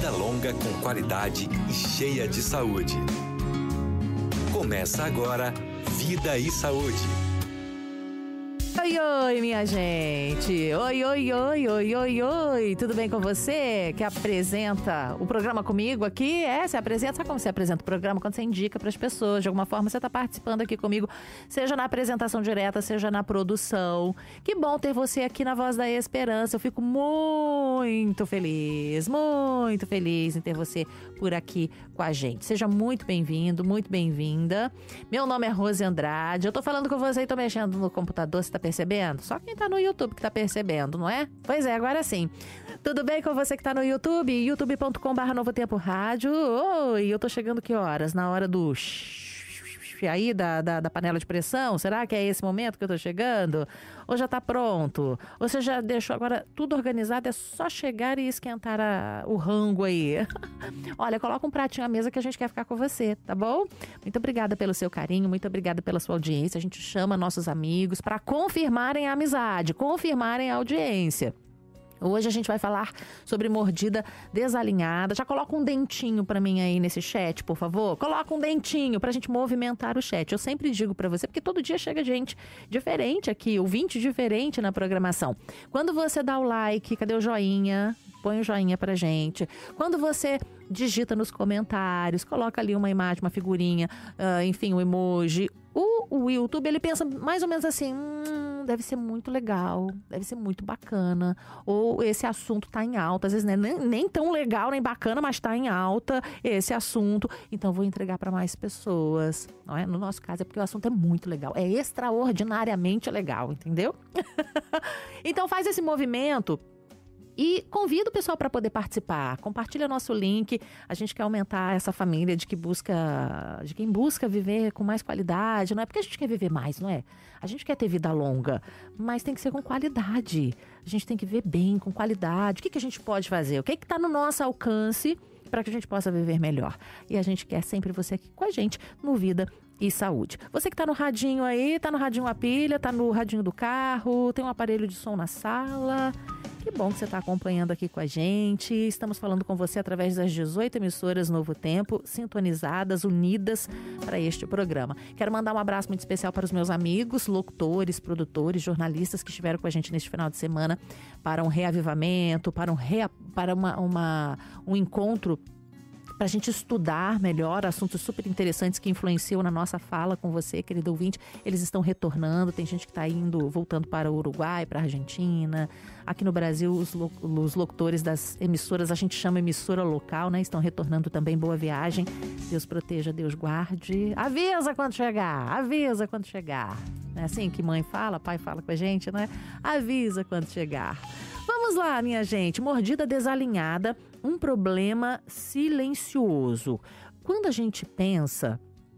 vida longa com qualidade e cheia de saúde. Começa agora Vida e Saúde. Oi, oi, minha gente. Oi, oi, oi, oi, oi, oi. Tudo bem com você que apresenta o programa comigo aqui? Você apresenta, sabe como você apresenta o programa? Quando você indica para as pessoas, de alguma forma você está participando aqui comigo, seja na apresentação direta, seja na produção. Que bom ter você aqui na Voz da Esperança. Eu fico muito feliz em ter você por aqui com a gente. Seja muito bem-vindo, muito bem-vinda. Meu nome é Rose Andrade. Eu tô falando com você e tô mexendo no computador, você tá percebendo? Só quem tá no YouTube que tá percebendo, não é? Pois é, agora sim. Tudo bem com você que tá no YouTube? youtube.com/Novo Tempo Rádio. Oi, eu tô chegando que horas? Na hora do aí da panela de pressão? Será que é esse momento que eu tô chegando? Ou já tá pronto? Ou você já deixou agora tudo organizado? É só chegar e esquentar o rango aí. Olha, coloca um pratinho à mesa que a gente quer ficar com você, tá bom? Muito obrigada pelo seu carinho, muito obrigada pela sua audiência. A gente chama nossos amigos para confirmarem a amizade, confirmarem a audiência. Hoje a gente vai falar sobre mordida desalinhada. Já coloca um dentinho pra mim aí nesse chat, por favor. Coloca um dentinho pra gente movimentar o chat. Eu sempre digo pra você, porque todo dia chega gente diferente aqui, ouvinte diferente na programação. Quando você dá o like, cadê o joinha? Põe o joinha pra gente. Quando você digita nos comentários, coloca ali uma imagem, uma figurinha, enfim, um emoji. O YouTube, ele pensa mais ou menos assim, deve ser muito legal, deve ser muito bacana, ou esse assunto tá em alta, às vezes né, nem tão legal, nem bacana, mas tá em alta esse assunto, então vou entregar para mais pessoas, não é? No nosso caso é porque o assunto é muito legal, é extraordinariamente legal, entendeu? Então faz esse movimento e convido o pessoal para poder participar. Compartilha nosso link. A gente quer aumentar essa família de quem busca viver com mais qualidade. Não é porque a gente quer viver mais, não é? A gente quer ter vida longa, mas tem que ser com qualidade. A gente tem que viver bem, com qualidade. O que a gente pode fazer? O que está no nosso alcance para que a gente possa viver melhor? E a gente quer sempre você aqui com a gente no Vida e Saúde. Você que tá no radinho aí, tá no radinho a pilha, tá no radinho do carro, tem um aparelho de som na sala. Que bom que você está acompanhando aqui com a gente. Estamos falando com você através das 18 emissoras Novo Tempo, sintonizadas, unidas para este programa. Quero mandar um abraço muito especial para os meus amigos, locutores, produtores, jornalistas que estiveram com a gente neste final de semana para um reavivamento, para um encontro para a gente estudar melhor assuntos super interessantes que influenciam na nossa fala com você, querido ouvinte. Eles estão retornando, tem gente que está voltando para o Uruguai, para a Argentina. Aqui no Brasil, os locutores das emissoras, a gente chama emissora local, né? Estão retornando também. Boa viagem. Deus proteja, Deus guarde. Avisa quando chegar, avisa quando chegar. Não é assim que mãe fala, pai fala com a gente, né? Avisa quando chegar. Vamos lá, minha gente. Mordida desalinhada, um problema silencioso. Quando a gente pensa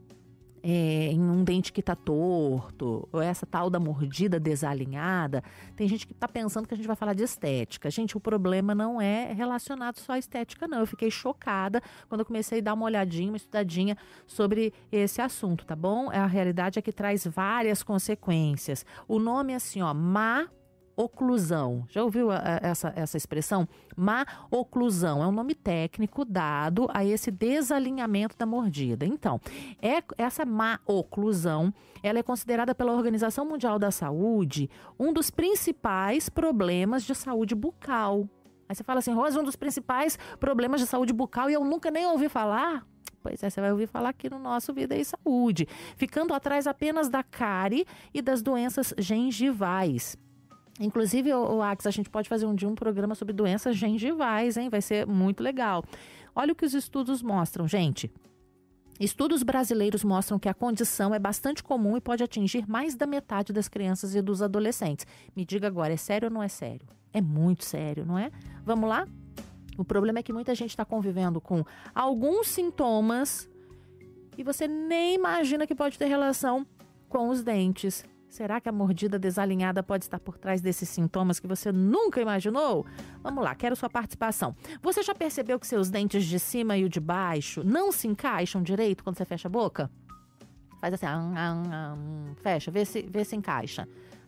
em um dente que está torto, ou essa tal da mordida desalinhada, tem gente que está pensando que a gente vai falar de estética. Gente, o problema não é relacionado só à estética, não. Eu fiquei chocada quando eu comecei a dar uma olhadinha, uma estudadinha sobre esse assunto, tá bom? A realidade é que traz várias consequências. O nome é assim, ó, má oclusão. Já ouviu essa expressão? Má oclusão é um nome técnico dado a esse desalinhamento da mordida. Então, essa má oclusão, ela é considerada pela Organização Mundial da Saúde um dos principais problemas de saúde bucal. Aí você fala assim, Rosa, um dos principais problemas de saúde bucal e eu nunca nem ouvi falar? Pois é, você vai ouvir falar aqui no nosso Vida e Saúde. Ficando atrás apenas da cárie e das doenças gengivais. Inclusive, o Ax, a gente pode fazer um dia um programa sobre doenças gengivais, hein? Vai ser muito legal. Olha o que os estudos mostram, gente. Estudos brasileiros mostram que a condição é bastante comum e pode atingir mais da metade das crianças e dos adolescentes. Me diga agora, é sério ou não é sério? É muito sério, não é? Vamos lá? O problema é que muita gente está convivendo com alguns sintomas e você nem imagina que pode ter relação com os dentes. Será que a mordida desalinhada pode estar por trás desses sintomas que você nunca imaginou? Vamos lá, quero sua participação. Você já percebeu que seus dentes de cima e o de baixo não se encaixam direito quando você fecha a boca? Faz assim, fecha, vê se encaixa.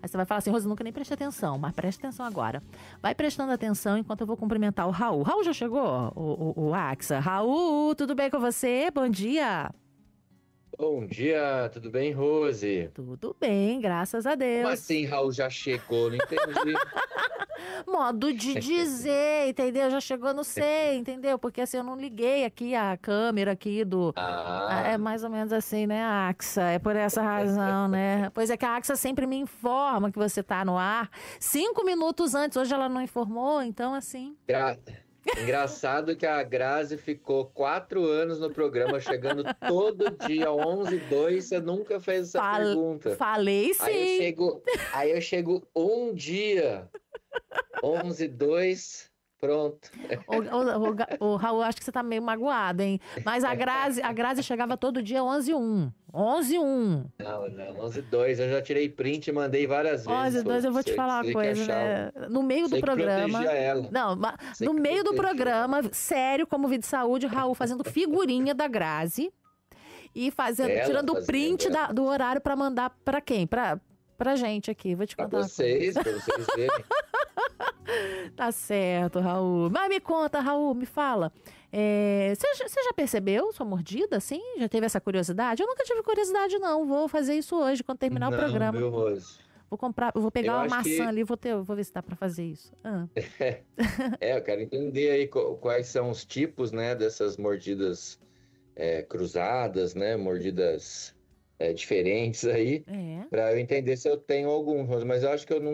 Aí você vai falar assim, Rose, nunca nem prestei atenção, mas preste atenção agora. Vai prestando atenção enquanto eu vou cumprimentar o Raul. Raul já chegou? O Axa. Raul, tudo bem com você? Bom dia. Bom dia, tudo bem, Rose? Tudo bem, graças a Deus. Como assim, Raul já chegou? Não entendi. Modo de dizer, entendeu? Já chegou, não sei, entendeu? Porque assim, eu não liguei aqui a câmera aqui do... É mais ou menos assim, né, Axa? É por essa razão, né? Pois é que a Axa sempre me informa que você tá no ar 5 minutos antes. Hoje ela não informou, então assim... Engraçado que a Grazi ficou 4 anos no programa, chegando todo dia, 11h02, você nunca fez essa pergunta. Falei sim. Aí eu chego um dia, 11h02, pronto. O Raul, acho que você tá meio magoado, hein? Mas a Grazi chegava todo dia 11h01. 11h01. Não, 11h02, eu já tirei print e mandei várias vezes. 11h02, eu vou te falar uma coisa, né? No meio do programa... Ela. Não, no meio do programa, sério, como vídeo de saúde, o Raul fazendo figurinha da Grazi e tirando o print do horário pra mandar pra quem? Pra gente aqui, vou te contar. Pra vocês verem. Tá certo, Raul. Mas me conta, Raul, me fala. Você já percebeu sua mordida, assim? Já teve essa curiosidade? Eu nunca tive curiosidade, não. Vou fazer isso hoje, quando terminar o programa. Meu Rose. Vou pegar uma maçã ali, vou ver se dá pra fazer isso. Eu quero entender aí quais são os tipos, né, dessas mordidas cruzadas, né, mordidas diferentes aí, pra eu entender se eu tenho algum, Rose. Mas eu acho que eu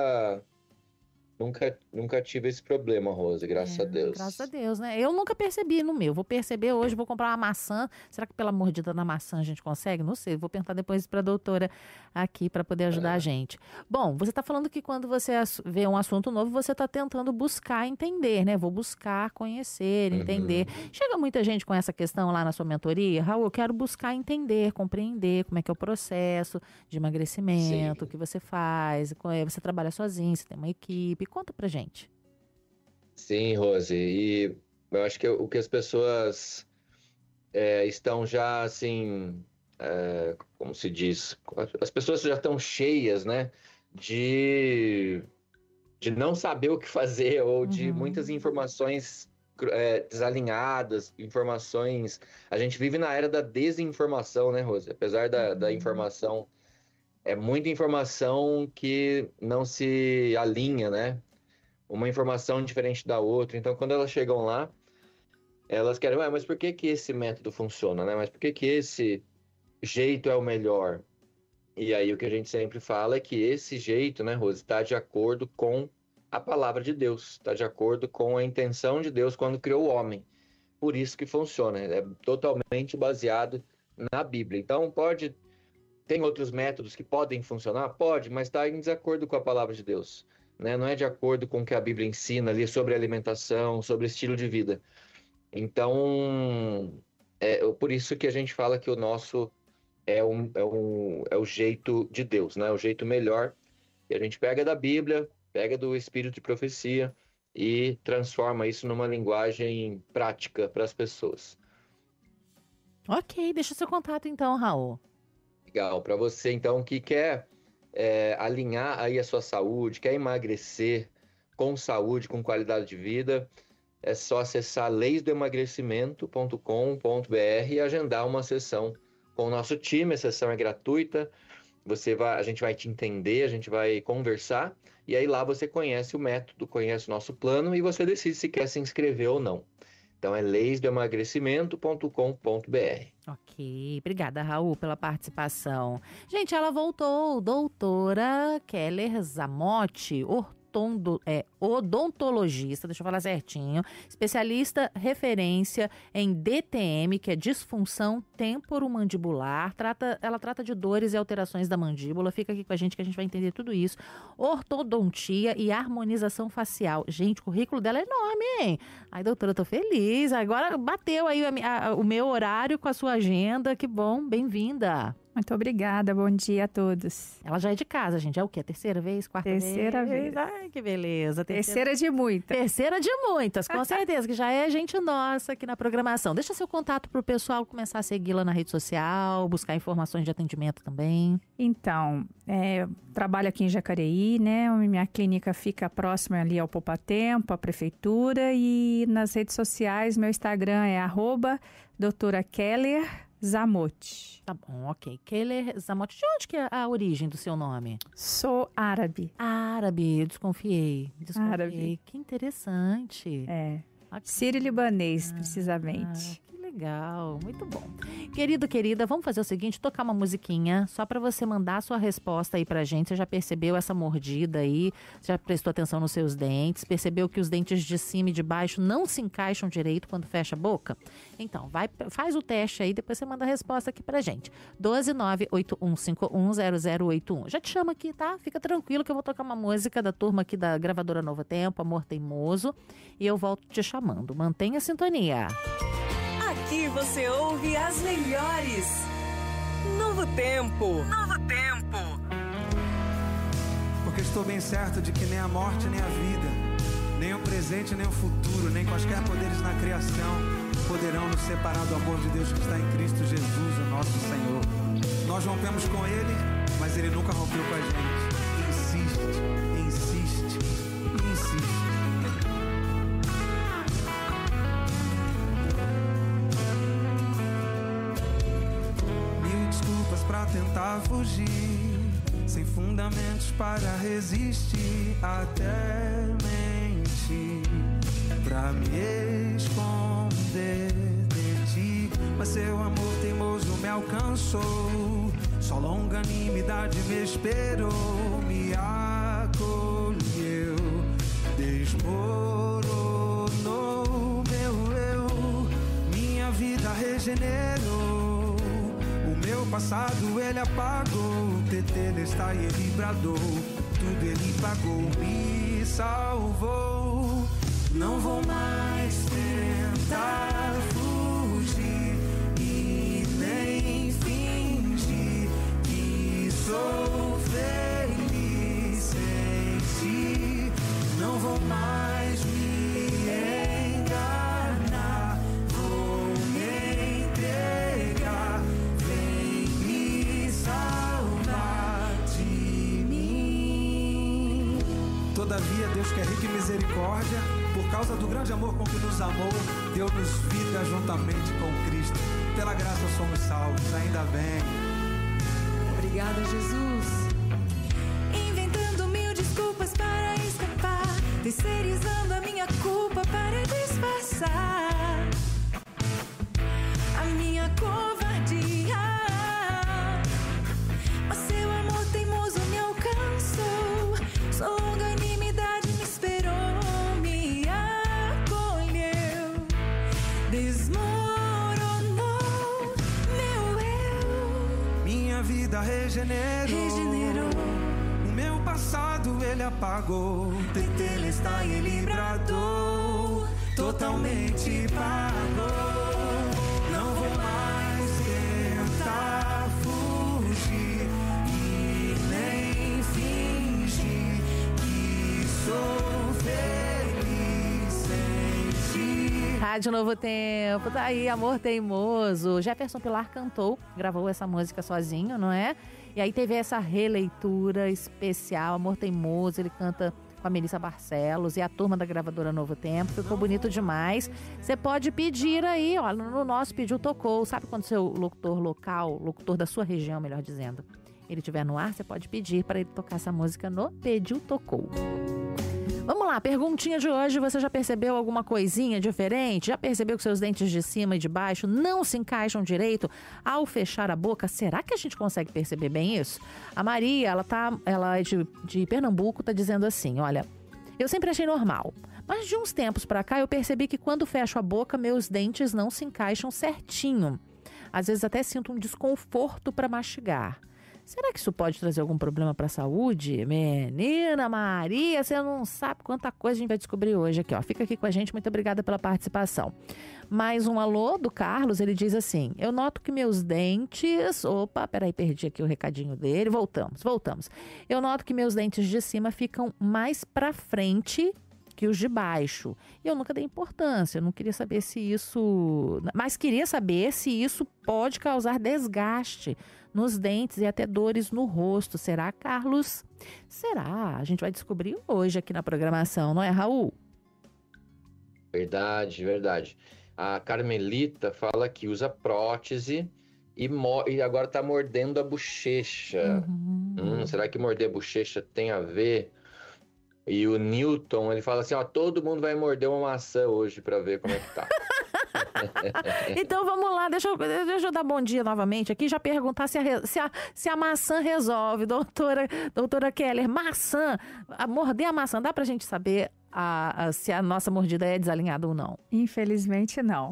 Nunca tive esse problema, Rose, graças a Deus. Graças a Deus, né? Eu nunca percebi no meu. Vou perceber hoje, vou comprar uma maçã. Será que pela mordida da maçã a gente consegue? Não sei. Vou perguntar depois para a doutora aqui para poder ajudar a gente. Bom, você está falando que quando você vê um assunto novo, você está tentando buscar entender, né? Vou buscar conhecer, entender. Chega muita gente com essa questão lá na sua mentoria. Raul, eu quero buscar entender, compreender como é que é o processo de emagrecimento, o que você faz. Você trabalha sozinho, você tem uma equipe. Conta pra gente. Sim, Rose. E eu acho que o que as pessoas estão já, assim, como se diz, as pessoas já estão cheias, né, de não saber o que fazer ou de muitas informações desalinhadas, informações... A gente vive na era da desinformação, né, Rose? Apesar da informação... É muita informação que não se alinha, né? Uma informação diferente da outra. Então, quando elas chegam lá, elas querem, mas por que esse método funciona, né? Mas por que esse jeito é o melhor? E aí, o que a gente sempre fala é que esse jeito, né, Rose, está de acordo com a palavra de Deus, está de acordo com a intenção de Deus quando criou o homem. Por isso que funciona, é totalmente baseado na Bíblia. Então, tem outros métodos que podem funcionar? Pode, mas está em desacordo com a palavra de Deus, né? Não é de acordo com o que a Bíblia ensina ali sobre alimentação, sobre estilo de vida. Então, por isso que a gente fala que o nosso é o jeito de Deus, né? O jeito melhor. E a gente pega da Bíblia, pega do Espírito de profecia e transforma isso numa linguagem prática para as pessoas. Ok, deixa o seu contato então, Raul. Legal, para você então que quer alinhar aí a sua saúde, quer emagrecer com saúde, com qualidade de vida, é só acessar leisdoemagrecimento.com.br e agendar uma sessão com o nosso time. A sessão é gratuita, a gente vai te entender, a gente vai conversar e aí lá você conhece o método, conhece o nosso plano e você decide se quer se inscrever ou não. Então é leisdoemagrecimento.com.br. Ok, obrigada, Raul, pela participação. Gente, ela voltou, doutora Keller Zamotti, odontologista, deixa eu falar certinho, especialista referência em DTM, que é disfunção temporomandibular, ela trata de dores e alterações da mandíbula, fica aqui com a gente que a gente vai entender tudo isso, ortodontia e harmonização facial. Gente, o currículo dela é enorme, hein? Ai, doutora, eu tô feliz, agora bateu aí o meu horário com a sua agenda, que bom, bem-vinda. Muito obrigada, bom dia a todos. Ela já é de casa, gente. É o quê? Terceira vez? Quarta vez? Terceira vez. Ai, que beleza. Terceira de muitas. Terceira de muitas, com certeza, que já é gente nossa aqui na programação. Deixa seu contato pro pessoal começar a segui-la na rede social, buscar informações de atendimento também. Então, trabalho aqui em Jacareí, né? Minha clínica fica próxima ali ao Poupatempo, à prefeitura, e nas redes sociais, meu Instagram é @doutora Keller Zamote. Tá bom, ok. Keller Zamote. De onde que é a origem do seu nome? Sou árabe. Árabe, desconfiei. Árabe. Que interessante. Sírio-libanês, precisamente. Que legal, muito bom. Querido, querida, vamos fazer o seguinte, tocar uma musiquinha, só para você mandar a sua resposta aí pra gente. Você já percebeu essa mordida aí? Já prestou atenção nos seus dentes? Percebeu que os dentes de cima e de baixo não se encaixam direito quando fecha a boca? Então, faz o teste aí, depois você manda a resposta aqui pra gente. 12981510081. Já te chamo aqui, tá? Fica tranquilo que eu vou tocar uma música da turma aqui da gravadora Novo Tempo, Amor Teimoso, e eu volto te chamando. Mantenha a sintonia. Aqui você ouve as melhores. Novo Tempo. Novo Tempo. Porque estou bem certo de que nem a morte, nem a vida, nem o presente, nem o futuro, nem quaisquer poderes na criação poderão nos separar do amor de Deus que está em Cristo Jesus, o nosso Senhor. Nós rompemos com Ele, mas Ele nunca rompeu com a gente. Insiste, insiste, insiste. Pra tentar fugir, sem fundamentos para resistir, até mentir, pra me esconder de ti. Mas seu amor teimoso me alcançou, sua longanimidade me esperou, me acolheu, desmoronou meu eu, minha vida regenerou. Meu passado ele apagou, tetelestai ele bradou, tudo ele pagou, me salvou. Não vou mais tentar fugir e nem fingir que sou feliz sem ti. Não vou mais me enganar, vou me entregar. Todavia Deus que é rico em misericórdia, por causa do grande amor com que nos amou, deu-nos vida juntamente com Cristo. Pela graça somos salvos, ainda bem. Obrigada, Jesus. Inventando mil desculpas para escapar, terceirizando a minha culpa para disfarçar a minha covardia. Mas seu amor teimoso me alcançou, sua longanimidade me esperou, me acolheu, desmoronou meu eu. Minha vida regenerou. O meu passado ele apagou, tetelestai ele bradou, totalmente pagou. Não vou mais tentar fugir e nem fingir que sou feliz sem ti. Rádio Novo Tempo, tá aí, Amor Teimoso. Jefferson Pilar cantou, gravou essa música sozinho, não é? E aí teve essa releitura especial, Amor Teimoso, ele canta com a Melissa Barcelos e a turma da gravadora Novo Tempo. Ficou bonito demais. Você pode pedir aí, ó, no nosso Pediu Tocou. Sabe quando seu locutor local, locutor da sua região, melhor dizendo, ele estiver no ar, você pode pedir para ele tocar essa música no Pediu Tocou. Vamos lá, perguntinha de hoje. Você já percebeu alguma coisinha diferente? Já percebeu que seus dentes de cima e de baixo não se encaixam direito ao fechar a boca? Será que a gente consegue perceber bem isso? A Maria, ela é de Pernambuco, tá dizendo assim, olha, eu sempre achei normal, mas de uns tempos pra cá eu percebi que quando fecho a boca, meus dentes não se encaixam certinho. Às vezes até sinto um desconforto para mastigar. Será que isso pode trazer algum problema para a saúde? Menina Maria, você não sabe quanta coisa a gente vai descobrir hoje aqui, ó. Fica aqui com a gente, muito obrigada pela participação. Mais um alô do Carlos, ele diz assim: eu noto que meus dentes... Opa, peraí, perdi aqui o recadinho dele. Voltamos. Eu noto que meus dentes de cima ficam mais para frente que os de baixo. E eu nunca dei importância, eu não queria saber se isso... Mas queria saber se isso pode causar desgaste nos dentes e até dores no rosto. Será, Carlos? Será? A gente vai descobrir hoje aqui na programação, não é, Raul? Verdade. A Carmelita fala que usa prótese e agora tá mordendo a bochecha. Será que morder a bochecha tem a ver? E o Newton, ele fala assim, ó, todo mundo vai morder uma maçã hoje pra ver como é que tá. Então vamos lá, deixa eu dar bom dia novamente aqui, já perguntar se a maçã resolve. Doutora Keller, morder a maçã, dá pra gente saber se a nossa mordida é desalinhada ou não? Infelizmente, não.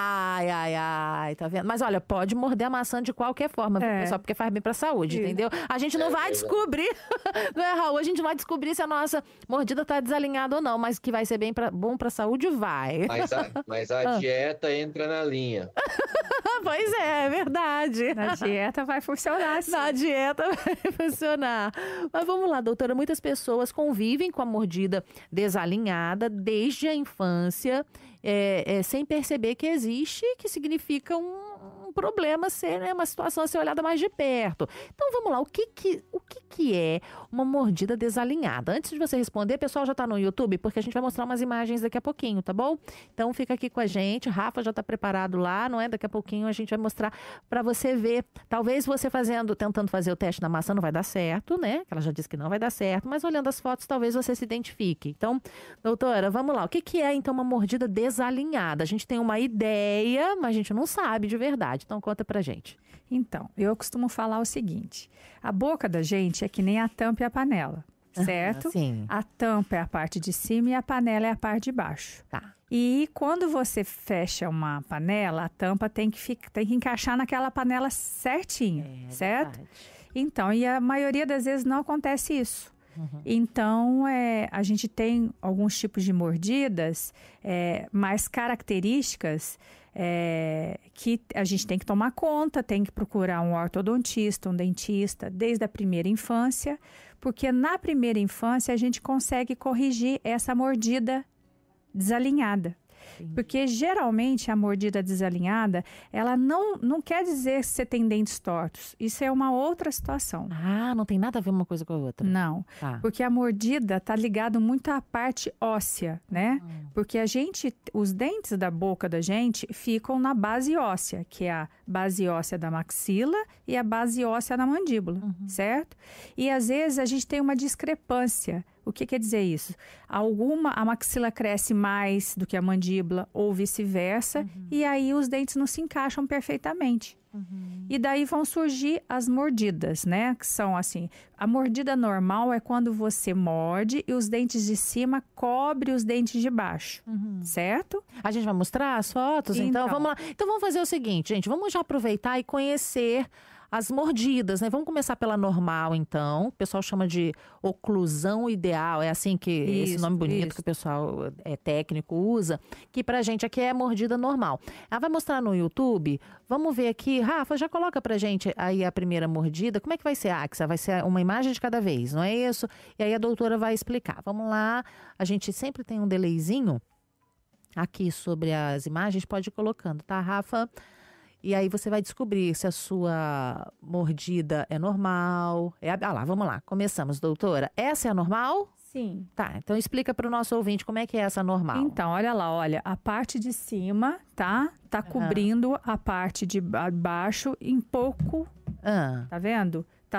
Ai, tá vendo? Mas olha, pode morder a maçã de qualquer forma, viu, pessoal? Porque faz bem pra saúde, entendeu? A gente não vai descobrir, não é, Raul? A gente não vai descobrir se a nossa mordida tá desalinhada ou não, mas que vai ser bom pra saúde, vai. Mas a dieta entra na linha. Pois é verdade. Na dieta vai funcionar, sim. Na dieta vai funcionar. Mas vamos lá, doutora. Muitas pessoas convivem com a mordida desalinhada desde a infância, sem perceber que existe, que significa um problema ser, né, uma situação a ser olhada mais de perto. Então vamos lá, o que é uma mordida desalinhada? Antes de você responder, pessoal, já está no YouTube, porque a gente vai mostrar umas imagens daqui a pouquinho, tá bom? Então fica aqui com a gente, Rafa já está preparado lá, não é? Daqui a pouquinho a gente vai mostrar para você ver. Talvez você tentando fazer o teste na maçã não vai dar certo, né? Ela já disse que não vai dar certo, mas olhando as fotos talvez você se identifique. Então, doutora, vamos lá. O que é então uma mordida desalinhada? A gente tem uma ideia, mas a gente não sabe de verdade. Então conta pra gente. Então, eu costumo falar o seguinte: a boca da gente é que nem a tampa e a panela, certo? Sim. A tampa é a parte de cima e a panela é a parte de baixo. Tá. E quando você fecha uma panela, a tampa tem que encaixar naquela panela certinho, certo? Verdade. Então, e a maioria das vezes não acontece isso. Então, a gente tem alguns tipos de mordidas mais características que a gente tem que tomar conta, tem que procurar um ortodontista, um dentista, desde a primeira infância, porque na primeira infância a gente consegue corrigir essa mordida desalinhada. Porque geralmente a mordida desalinhada, ela não quer dizer que você tem dentes tortos. Isso é uma outra situação. Ah, não tem nada a ver uma coisa com a outra. Não, porque a mordida está ligada muito à parte óssea, né? Porque os dentes da boca da gente ficam na base óssea, que é a base óssea da maxila e a base óssea da mandíbula, certo? E às vezes a gente tem uma discrepância. O que quer dizer isso? A maxila cresce mais do que a mandíbula ou vice-versa, e aí os dentes não se encaixam perfeitamente. E daí vão surgir as mordidas, né? Que são assim, a mordida normal é quando você morde e os dentes de cima cobrem os dentes de baixo, certo? A gente vai mostrar as fotos, então vamos lá. Então vamos fazer o seguinte, gente, vamos já aproveitar e conhecer as mordidas, né? Vamos começar pela normal, então. O pessoal chama de oclusão ideal. É assim que esse nome bonito que o pessoal técnico usa. Que pra gente aqui é mordida normal. Ela vai mostrar no YouTube. Vamos ver aqui. Rafa, já coloca pra gente aí a primeira mordida. Como é que vai ser, Axa? Vai ser uma imagem de cada vez, não é isso? E aí a doutora vai explicar. Vamos lá. A gente sempre tem um delayzinho aqui sobre as imagens. Pode ir colocando, tá, Rafa? E aí você vai descobrir se a sua mordida é normal. Vamos lá. Começamos, doutora. Essa é a normal? Sim. Tá, então explica para o nosso ouvinte como é que é essa normal. Então, olha, a parte de cima, tá cobrindo a parte de baixo em pouco, tá vendo? Tá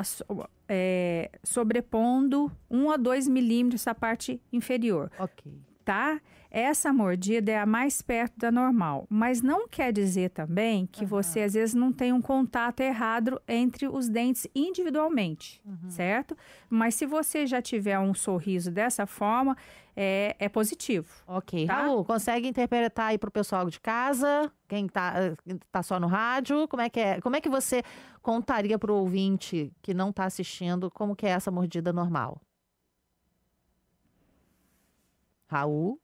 sobrepondo 1 a 2 milímetros a parte inferior. Ok. Tá? essa mordida é a mais perto da normal, mas não quer dizer também que você às vezes não tem um contato errado entre os dentes individualmente, certo? Mas se você já tiver um sorriso dessa forma, é positivo. Ok. Tá? Raul, consegue interpretar aí pro pessoal de casa? Quem tá só no rádio? Como é que é? Como é que você contaria pro ouvinte que não tá assistindo como que é essa mordida normal? Raul?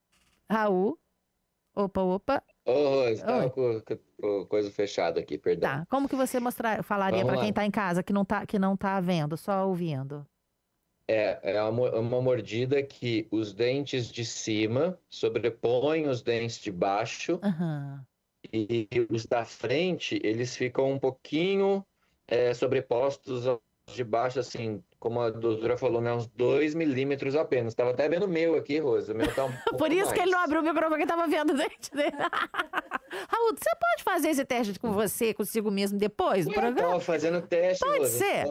Opa. Ô, Rose, tava com coisa fechada aqui, perdão. Tá. Como que você falaria Vamos para quem lá. tá em casa que não tá vendo, só ouvindo? É uma mordida que os dentes de cima sobrepõem os dentes de baixo Aham. e os da frente, eles ficam um pouquinho sobrepostos aos de baixo, assim, como a doutora falou, né? Uns 2 milímetros apenas. Tava até vendo o meu aqui, Rosa. O meu tá um pouco Por isso que ele não mais. abriu o microfone, que tava vendo o dente dele. Raul, você pode fazer esse teste com você, consigo mesmo, depois do Eu programa? tava fazendo teste, Pode Rosa. ser.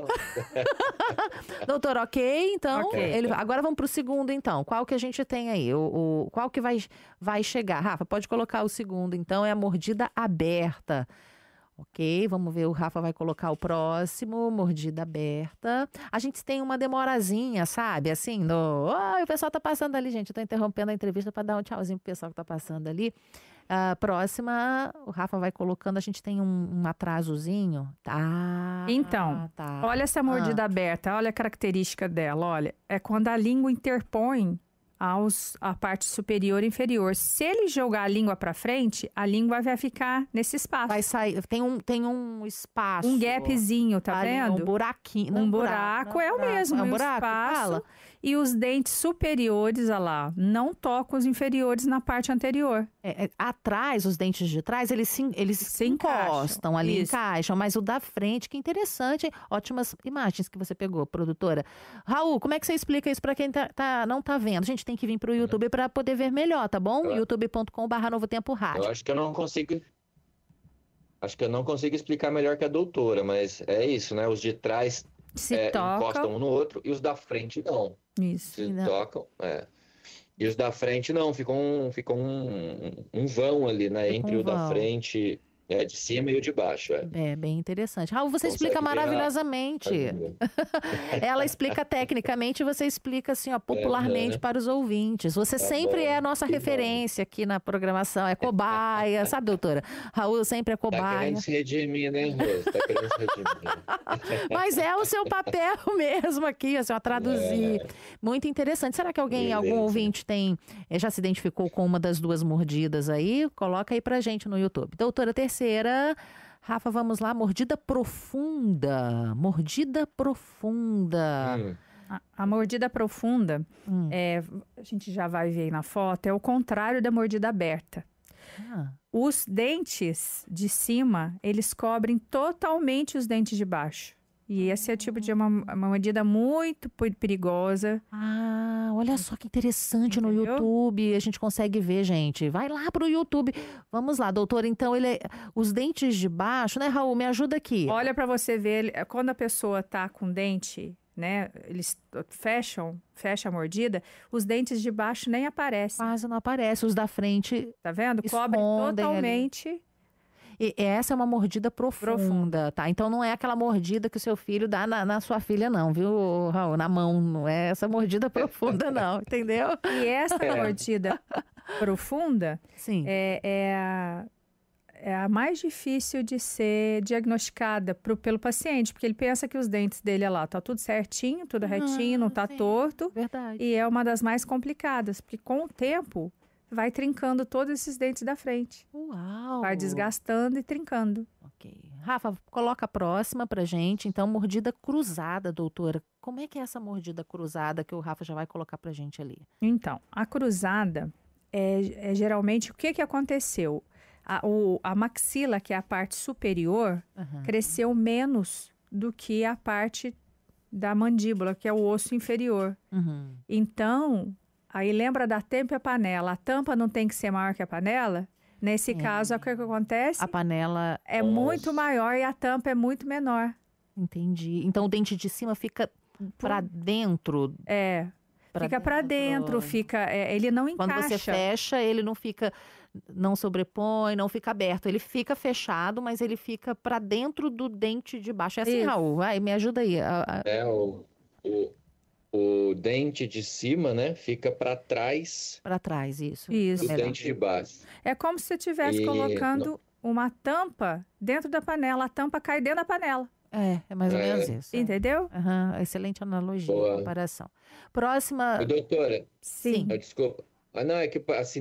Doutor, ok, então. Ok. Agora vamos pro segundo, então. Qual que a gente tem aí? Qual que vai chegar? Rafa, pode colocar o segundo, então. É a mordida aberta. Ok, vamos ver. O Rafa vai colocar o próximo. Mordida aberta. A gente tem uma demorazinha, sabe? Assim, o pessoal tá passando ali, gente. Eu tô interrompendo a entrevista para dar um tchauzinho pro pessoal que tá passando ali. Próxima, o Rafa vai colocando. A gente tem um atrasozinho. Tá. Então, tá. olha essa mordida aberta, olha a característica dela, olha. É quando a língua interpõe a parte superior e inferior. Se ele jogar a língua para frente, a língua vai ficar nesse espaço. Vai sair. Tem um espaço. Um gapzinho, tá ali, vendo? Um buraquinho. Um não, buraco não, é o buraco. mesmo, É um e o buraco? espaço. Fala. E os dentes superiores, olha lá, não tocam os inferiores na parte anterior. Atrás, os dentes de trás, eles se encostam ali, Isso. encaixam. Mas o da frente, que interessante, hein? Ótimas imagens que você pegou, produtora. Raul, como é que você explica isso para quem não tá vendo? A gente tem que vir pro YouTube para poder ver melhor, tá bom? Claro. youtube.com/Novo Tempo Rádio. Eu acho que eu não consigo. Acho que eu não consigo explicar melhor que a doutora, mas é isso, né? Os de trás Se encostam tocam. um no outro e os da frente não. Isso. Se Não. tocam, E os da frente não, ficam um vão ali, né? Fica Entre um o da vão. frente, de cima e o de baixo. É bem interessante. Raul, você Consegue explica ver a maravilhosamente. língua. Ela explica tecnicamente e você explica assim, ó, popularmente para os ouvintes. Você sempre bom, é a nossa que bom. referência aqui na programação, é cobaia, sabe, doutora? Raul sempre é Tá cobaia. querendo se redimir, né, Rose? Tá querendo se redimir. Mas é o seu papel mesmo aqui, assim, ó, traduzir. Muito interessante. Será que alguém, algum Beleza. ouvinte já se identificou com uma das duas mordidas aí? Coloca aí pra gente no YouTube. Doutora terceira, Rafa, vamos lá. Mordida profunda. Mordida profunda. A mordida profunda, Hum. a gente já vai ver aí na foto, é o contrário da mordida aberta. Ah, Os dentes de cima, eles cobrem totalmente os dentes de baixo. E esse é o tipo de uma mordida muito perigosa. olha só que interessante no Entendeu? YouTube. A gente consegue ver, gente. Vai lá pro YouTube. Vamos lá, doutora. Então, os dentes de baixo, né, Raul? Me ajuda aqui. Olha para você ver, quando a pessoa tá com dente, né, eles fecha a mordida, os dentes de baixo nem aparecem, Quase não aparece. Os da frente. tá vendo? Cobrem Escondem ali. totalmente. E essa é uma mordida profunda, tá? Então não é aquela mordida que o seu filho dá na sua filha, não, viu, Raul? Na mão. Não é essa mordida profunda, não, entendeu? E essa mordida profunda Sim. é a mais difícil de ser diagnosticada pelo paciente, porque ele pensa que os dentes dele, olha lá, tá tudo certinho, tudo retinho, não tá sim. torto. Verdade. E é uma das mais complicadas, porque com o tempo vai trincando todos esses dentes da frente. Uau! Vai desgastando e trincando. Ok. Rafa, coloca a próxima pra gente. Então, mordida cruzada, doutora. Como é que é essa mordida cruzada que o Rafa já vai colocar pra gente ali? Então, a cruzada é geralmente o que aconteceu? A maxila, que é a parte superior, cresceu menos do que a parte da mandíbula, que é o osso inferior. Uhum. Então, aí lembra da tampa e a panela. A tampa não tem que ser maior que a panela? Nesse caso, o que acontece? A panela. É muito maior e a tampa é muito menor. Entendi. Então, o dente de cima fica pra dentro. Fica pra dentro, ele não Quando encaixa. você fecha, ele não sobrepõe, não fica aberto. Ele fica fechado, mas ele fica pra dentro do dente de baixo. É assim, Isso. Raul? Vai, me ajuda aí. O dente de cima, né, fica para trás Pra trás, isso. Isso. do Melhor. dente de baixo. É como se você estivesse E- colocando uma tampa dentro da panela. A tampa cai dentro da panela. É mais ou É. menos isso. Entendeu? Aham, excelente analogia, Boa. comparação. Próxima. Ô, doutora, Sim. desculpa. Não, é que assim,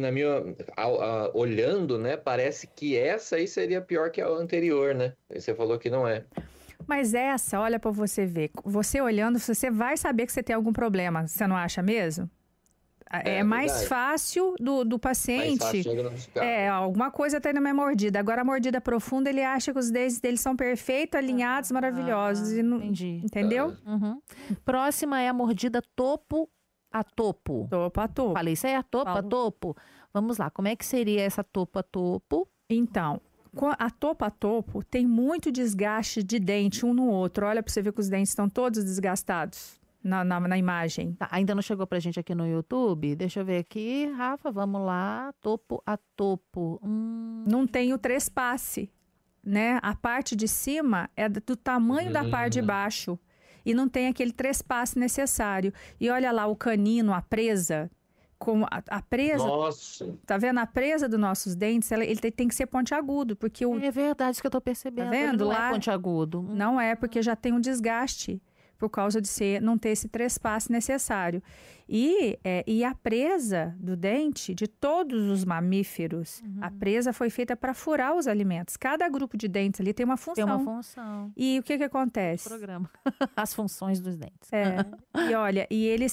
olhando, né, parece que essa aí seria pior que a anterior, né? Aí você falou que não é. Mas essa, olha pra você ver. Você olhando, você vai saber que você tem algum problema. Você não acha mesmo? É mais verdade. fácil do Mais paciente. fácil diagnosticar. Alguma coisa tem na minha mordida. Agora, a mordida profunda, ele acha que os dentes dele são perfeitos, alinhados, maravilhosos. E não, Entendi. entendeu? Uhum. Próxima é a mordida topo a topo. Topo a topo. Falei certo? Topo a Falou. topo? Vamos lá, como é que seria essa topo a topo? Então, a topo tem muito desgaste de dente um no outro. Olha pra você ver que os dentes estão todos desgastados na imagem. Tá, ainda não chegou pra gente aqui no YouTube? Deixa eu ver aqui, Rafa, vamos lá. Topo a topo. Não tem o trespasse, né? A parte de cima é do tamanho da parte de baixo. E não tem aquele trespasse necessário. E olha lá o canino, a presa. Como a presa, Nossa, tá vendo? A presa dos nossos dentes, ele tem que ser pontiagudo, porque É verdade isso que eu tô percebendo. Tá vendo? Ele não Lá- é pontiagudo. não é, porque já tem um desgaste por causa de não ter esse trespasse necessário. E a presa do dente, de todos os mamíferos, a presa foi feita para furar os alimentos. Cada grupo de dentes ali tem uma função. Tem uma função. E o que acontece? Programa. As funções dos dentes. E olha,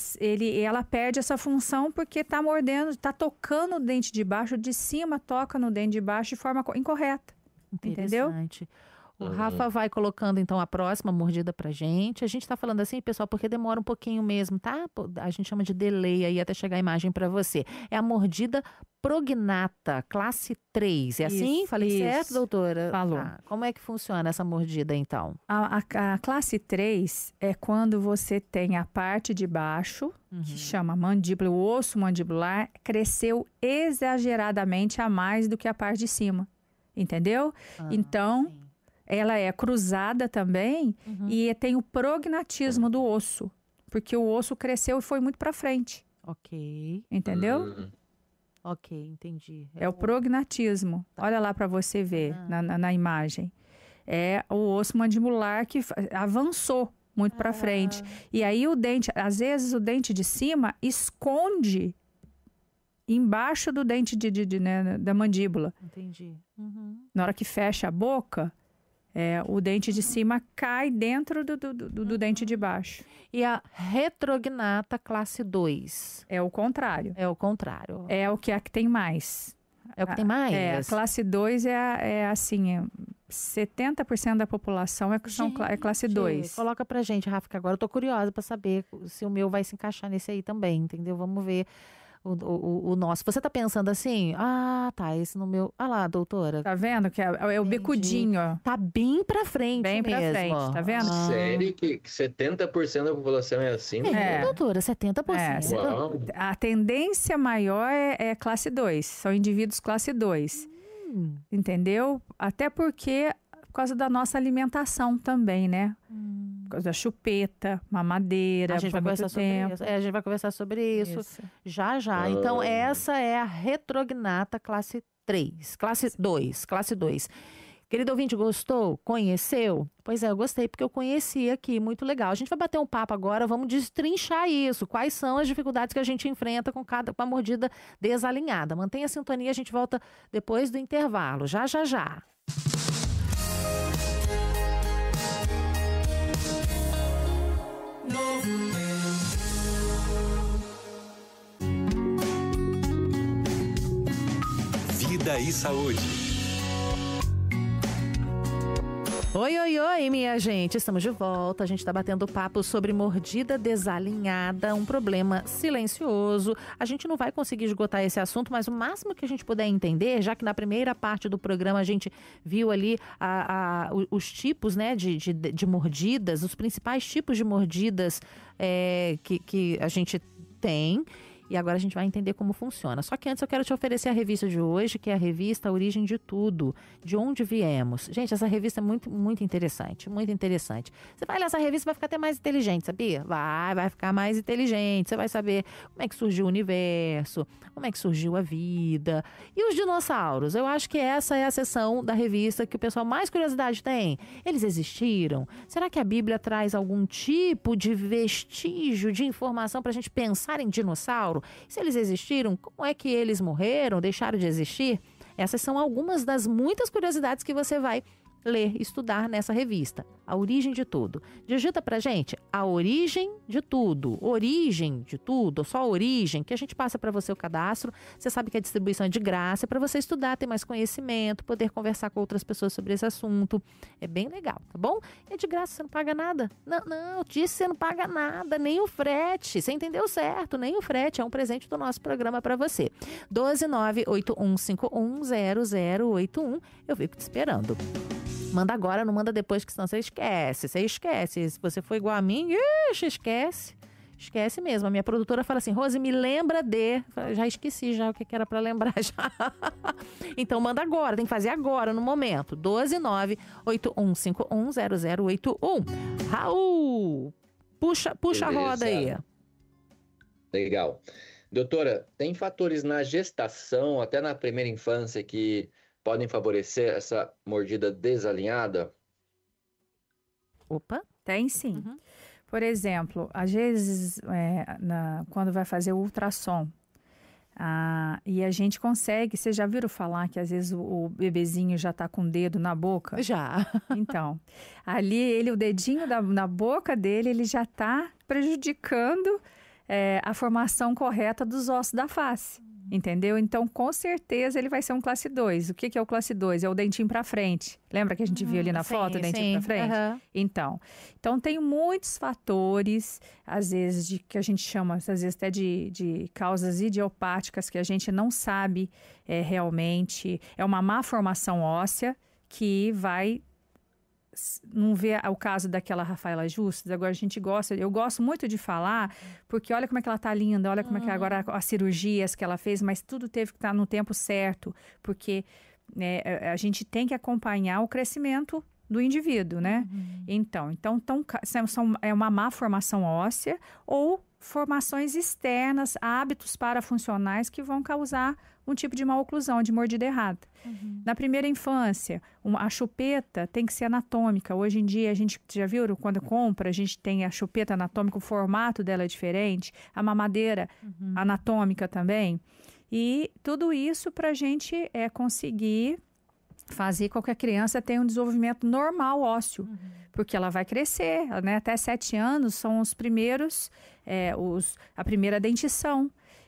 ela perde essa função porque tá mordendo, tá tocando o dente de baixo, de cima toca no dente de baixo de forma incorreta. Entendeu? Interessante. O Rafa vai colocando, então, a próxima mordida pra gente. A gente tá falando assim, pessoal, porque demora um pouquinho mesmo, tá? A gente chama de delay aí até chegar a imagem pra você. É a mordida prognata, classe 3. É assim? Isso, Falei certo, isso. doutora? Falou. Tá. Como é que funciona essa mordida, então? A classe 3 é quando você tem a parte de baixo, que chama mandíbula, o osso mandibular, cresceu exageradamente a mais do que a parte de cima. Entendeu? Então, sim. ela é cruzada também e tem o prognatismo do osso, porque o osso cresceu e foi muito para frente. Ok, Entendeu? ok, entendi. É o prognatismo. Olha lá para você ver na imagem. É o osso mandibular que avançou muito para frente. E aí o dente, às vezes o dente de cima esconde embaixo do dente né, da mandíbula. Entendi. Na hora que fecha a boca, o dente de cima cai dentro do dente de baixo. E a retrognata classe 2? É o contrário. É o contrário. É o que tem mais. É o que tem mais? A classe 2 assim, 70% da população é classe 2. Coloca pra gente, Rafa, que agora eu tô curiosa pra saber se o meu vai se encaixar nesse aí também, entendeu? Vamos ver o nosso. Você tá pensando assim? Ah, tá, esse no meu... Ah lá, doutora. Tá vendo? Que é o Entendi. bicudinho, ó. Tá bem pra frente Bem pra mesmo. frente, tá vendo? sério que 70% da população é assim? Doutora, 70%. Uau. A tendência maior é classe 2. São indivíduos classe 2. Entendeu? Até porque, por causa da nossa alimentação também, né? Por causa da chupeta, mamadeira, A gente vai por muito conversar sobre tempo. isso. A gente vai conversar sobre isso. Já, já. Então, essa é a retrognata classe 3. Classe 2. Classe 2. Querido ouvinte, gostou? Conheceu? Pois é, eu gostei, porque eu conheci aqui. Muito legal. A gente vai bater um papo agora, vamos destrinchar isso. Quais são as dificuldades que a gente enfrenta com a mordida desalinhada. Mantenha a sintonia, a gente volta depois do intervalo. Já, já, já. Vida e Saúde. Oi, oi, oi, minha gente. Estamos de volta. A gente está batendo papo sobre mordida desalinhada, um problema silencioso. A gente não vai conseguir esgotar esse assunto, mas o máximo que a gente puder entender, já que na primeira parte do programa a gente viu ali os tipos, né, de mordidas, os principais tipos de mordidas que a gente tem. E agora a gente vai entender como funciona. Só que antes eu quero te oferecer a revista de hoje, que é a revista A Origem de Tudo, de onde viemos. Gente, essa revista é muito, muito interessante, muito interessante. Você vai ler essa revista e vai ficar até mais inteligente, sabia? Vai ficar mais inteligente. Você vai saber como é que surgiu o universo, como é que surgiu a vida. E os dinossauros? Eu acho que essa é a seção da revista que o pessoal mais curiosidade tem. Eles existiram? Será que a Bíblia traz algum tipo de vestígio de informação para a gente pensar em dinossauro? Se eles existiram, como é que eles morreram, deixaram de existir? Essas são algumas das muitas curiosidades que você vai ler, estudar nessa revista. A Origem de Tudo. Digita pra gente A Origem de Tudo. Origem de Tudo, só origem, que a gente passa para você o cadastro. Você sabe que a distribuição é de graça, é para você estudar, ter mais conhecimento, poder conversar com outras pessoas sobre esse assunto. É bem legal, tá bom? É de graça, você não paga nada. Não, disse você não paga nada, nem o frete. Você entendeu certo, nem o frete. É um presente do nosso programa para você. 12981510081. Eu fico te esperando. Manda agora, não manda depois, que senão você esquece. Você esquece. Se você for igual a mim, esquece. Esquece mesmo. A minha produtora fala assim, Rose, me lembra de... Eu falei, já esqueci já o que era para lembrar já. Então manda agora, tem que fazer agora, no momento. 12981510081. Raul, puxa a roda aí. Legal. Doutora, tem fatores na gestação, até na primeira infância, que podem favorecer essa mordida desalinhada? Opa, tem sim. Por exemplo, às vezes, quando vai fazer o ultrassom, e a gente consegue, vocês já viram falar que às vezes o bebezinho já está com o dedo na boca? Já. Então, ali o dedinho na boca dele, ele já está prejudicando a formação correta dos ossos da face. Entendeu? Então, com certeza, ele vai ser um classe 2. O que é o classe 2? É o dentinho para frente. Lembra que a gente viu ali na foto, o dentinho para frente? Então, tem muitos fatores, às vezes, que a gente chama, às vezes, até de causas idiopáticas que a gente não sabe realmente. É uma má formação óssea que vai... Não vê o caso daquela Rafaela Justus, agora eu gosto muito de falar, porque olha como é que ela tá linda, olha como é que agora as cirurgias que ela fez, mas tudo teve que estar no tempo certo, porque a gente tem que acompanhar o crescimento do indivíduo, né? Então é uma má formação óssea ou formações externas, hábitos parafuncionais que vão causar um tipo de maloclusão, de mordida errada. Na primeira infância, a chupeta tem que ser anatômica. Hoje em dia, a gente já viu, quando compra, a gente tem a chupeta anatômica, o formato dela é diferente, a mamadeira anatômica também. E tudo isso para a gente conseguir fazer com que a criança tenha um desenvolvimento normal ósseo, porque ela vai crescer, né? Até 7 anos são os primeiros, a primeira dentição.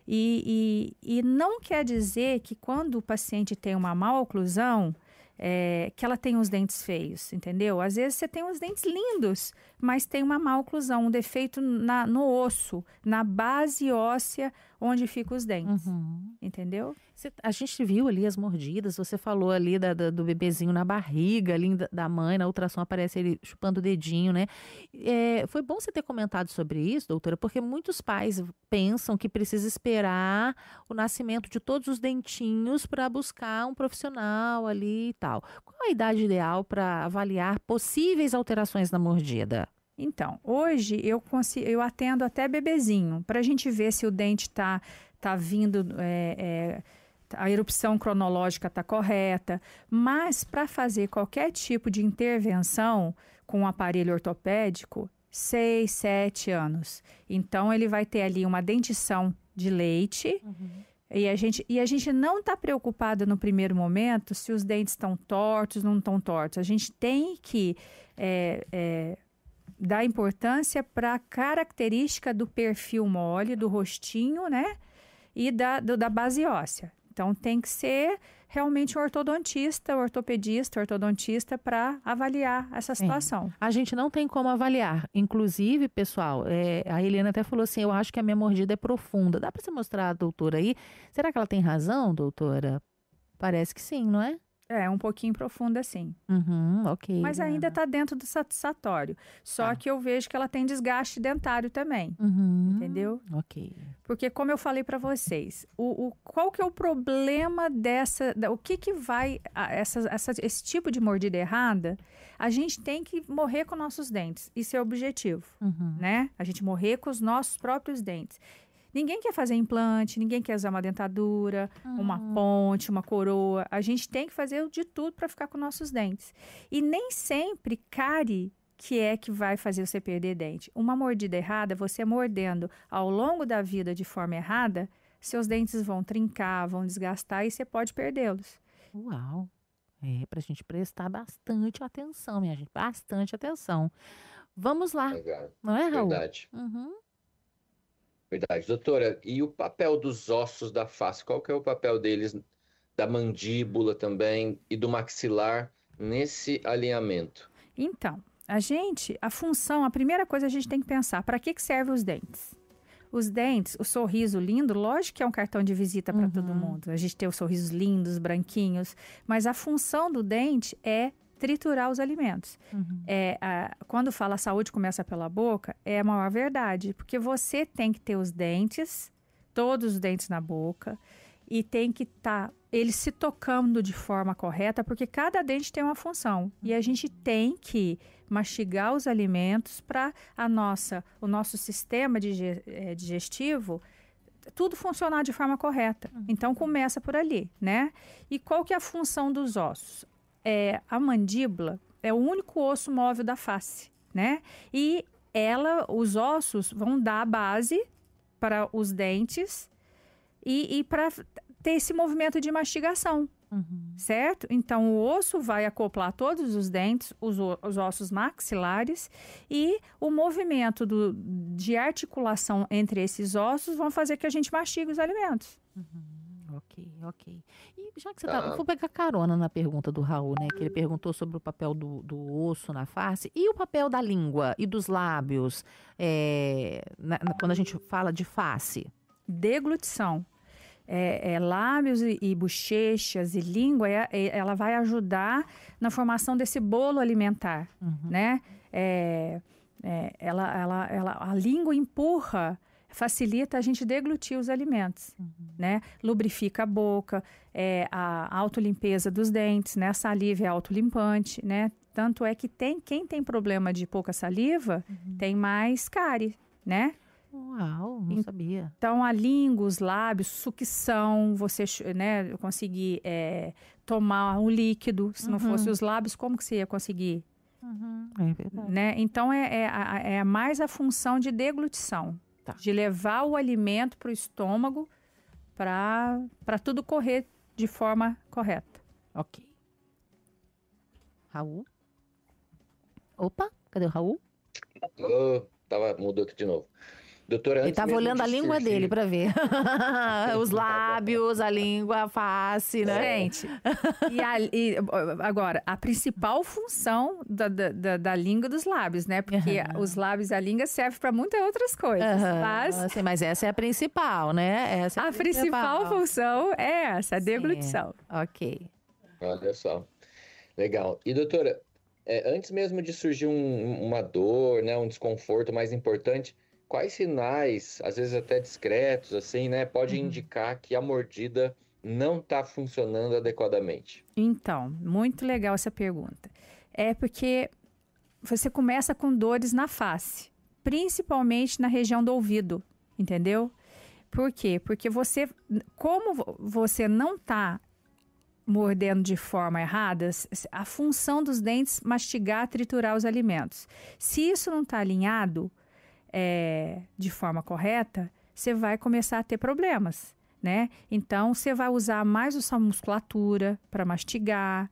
E não quer dizer que quando o paciente tem uma maloclusão, que ela tem os dentes feios, entendeu? Às vezes você tem os dentes lindos, mas tem uma maloclusão, um defeito no osso, na base óssea onde ficam os dentes, entendeu? A gente viu ali as mordidas, você falou ali do bebezinho na barriga, ali da mãe, na ultrassom aparece ele chupando o dedinho, né? Foi bom você ter comentado sobre isso, doutora, porque muitos pais pensam que precisa esperar o nascimento de todos os dentinhos para buscar um profissional ali e tal. Qual a idade ideal para avaliar possíveis alterações na mordida? Então, hoje eu atendo até bebezinho, para a gente ver se o dente tá vindo, a erupção cronológica está correta, mas para fazer qualquer tipo de intervenção com um aparelho ortopédico, 6, 7 anos. Então, ele vai ter ali uma dentição de leite. E a gente não está preocupado no primeiro momento se os dentes estão tortos, não estão tortos. A gente tem que dar importância para a característica do perfil mole, do rostinho, né? E da base óssea. Então, tem que ser realmente um ortodontista para avaliar essa situação. A gente não tem como avaliar. Inclusive, pessoal, a Helena até falou assim, eu acho que a minha mordida é profunda. Dá para você mostrar a doutora aí? Será que ela tem razão, doutora? Parece que sim, não é? É um pouquinho profunda, sim. Ok. Mas ainda está dentro do satisfatório. Só Tá. que eu vejo que ela tem desgaste dentário também. Entendeu? Ok. Porque, como eu falei para vocês, qual que é o problema o que vai... esse tipo de mordida errada, a gente tem que morrer com nossos dentes. Isso é o objetivo, né? A gente morrer com os nossos próprios dentes. Ninguém quer fazer implante, ninguém quer usar uma dentadura, uma ponte, uma coroa. A gente tem que fazer de tudo para ficar com nossos dentes. E nem sempre cárie que vai fazer você perder dente. Uma mordida errada, você mordendo ao longo da vida de forma errada, seus dentes vão trincar, vão desgastar e você pode perdê-los. Uau. É pra gente prestar bastante atenção, minha gente. Bastante atenção. Vamos lá. Legal. Não é, Raul? Verdade. Verdade. Doutora, e o papel dos ossos da face? Qual que é o papel deles, da mandíbula também e do maxilar nesse alinhamento? Então, a primeira coisa a gente tem que pensar, para que servem os dentes? Os dentes, o sorriso lindo, lógico que é um cartão de visita para todo mundo. A gente tem os sorrisos lindos, branquinhos, mas a função do dente é triturar os alimentos. Quando fala saúde começa pela boca, é a maior verdade, porque você tem que ter os dentes, todos os dentes na boca, e tem que estar eles se tocando de forma correta, porque cada dente tem uma função. E a gente tem que mastigar os alimentos para o nosso sistema digestivo tudo funcionar de forma correta. Então, começa por ali, né? E qual que é a função dos ossos? A mandíbula é o único osso móvel da face, né? E os ossos vão dar a base para os dentes e para ter esse movimento de mastigação, certo? Então, o osso vai acoplar todos os dentes, os ossos maxilares, e o movimento de articulação entre esses ossos vão fazer que a gente mastigue os alimentos. Ok. E já que você tá... Vou pegar carona na pergunta do Raul, né? Que ele perguntou sobre o papel do osso na face e o papel da língua e dos lábios quando a gente fala de face. Deglutição. Lábios e bochechas e língua, ela vai ajudar na formação desse bolo alimentar, né? A língua empurra, facilita a gente deglutir os alimentos, né? Lubrifica a boca, a autolimpeza dos dentes, né? A saliva é autolimpante, né? Tanto é que quem tem problema de pouca saliva tem mais cárie, né? Uau, não sabia. Então, a língua, os lábios, sucção, você, né, conseguir tomar um líquido. Se não fosse os lábios, como que você ia conseguir? É verdade. Né? Então, é mais a função de deglutição. Tá. De levar o alimento para o estômago para tudo correr de forma correta. Ok. Raul? Opa, cadê o Raul? Mudou aqui de novo. Doutora, Ele antes estava mesmo olhando de a língua surgir- dele para ver. Os lábios, a língua, a face, né? Gente, agora, a principal função da língua dos lábios, né? Porque os lábios e a língua servem para muitas outras coisas. Mas essa é a principal, né? Essa é A principal função é essa, a deglutição. Ok. Olha só. Legal. E, doutora, antes mesmo de surgir uma dor, né, um desconforto mais importante, quais sinais, às vezes até discretos, assim, né, pode indicar que a mordida não está funcionando adequadamente? Então, muito legal essa pergunta. É porque você começa com dores na face, principalmente na região do ouvido, entendeu? Por quê? Porque como você não está mordendo de forma errada, a função dos dentes mastigar, triturar os alimentos. Se isso não está alinhado de forma correta, você vai começar a ter problemas, né? Então, você vai usar mais a sua musculatura para mastigar,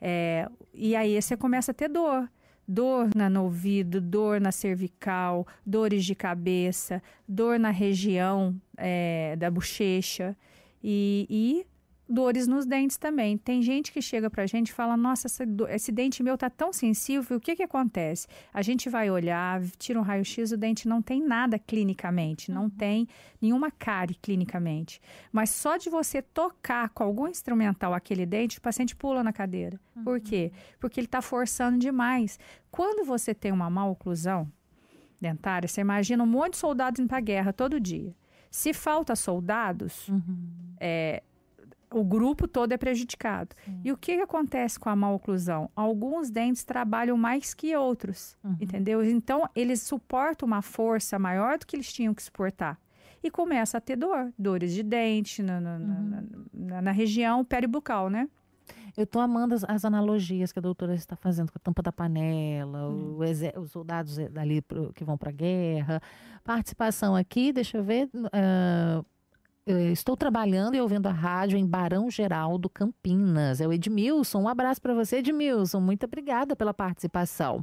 e aí você começa a ter dor. Dor no ouvido, dor na cervical, dores de cabeça, dor na região da bochecha. E dores nos dentes também. Tem gente que chega pra gente e fala, nossa, esse dente meu tá tão sensível, o que que acontece? A gente vai olhar, tira um raio-x, o dente não tem nada clinicamente, não tem nenhuma cárie clinicamente. Mas só de você tocar com algum instrumental aquele dente, o paciente pula na cadeira. Por quê? Porque ele tá forçando demais. Quando você tem uma má oclusão dentária, você imagina um monte de soldados indo pra guerra todo dia. Se falta soldados, o grupo todo é prejudicado. E o que acontece com a má oclusão? Alguns dentes trabalham mais que outros, entendeu? Então, eles suportam uma força maior do que eles tinham que suportar. E começa a ter dores de dente na região peribucal, né? Eu tô amando as analogias que a doutora está fazendo com a tampa da panela, os soldados ali que vão para a guerra. Participação aqui, deixa eu ver. Estou trabalhando e ouvindo a rádio em Barão Geraldo, Campinas. É o Edmilson. Um abraço para você, Edmilson. Muito obrigada pela participação.